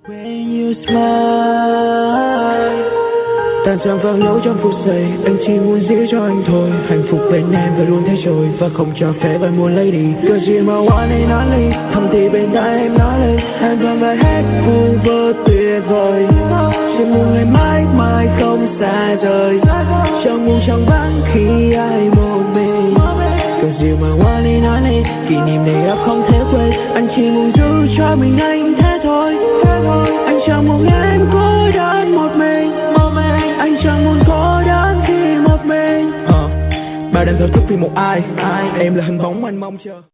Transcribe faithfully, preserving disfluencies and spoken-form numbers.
When you smile, tan dần vào lối trong phút giây, anh chỉ muốn giữ cho anh thôi. Hạnh phúc bên em và luôn thế rồi, và không cho phép anh muốn lấy đi. Cause you my one and only, thầm thì bên tai em nói lên, em còn phải hết vu vơ tuyệt vời. Chỉ muốn ngày mãi mãi không xa rời, chẳng buồn chẳng vắng khi ai một mình. Cause you my one and only, kỷ niệm này em không thể quên. Anh chỉ muốn giữ cho mình anh thế thôi. Anh chẳng muốn em cô đơn một mình, anh chẳng muốn cô đơn khi một mình. uh, Bao đêm thao thức vì một ai, ai em là hình bóng anh mong chờ.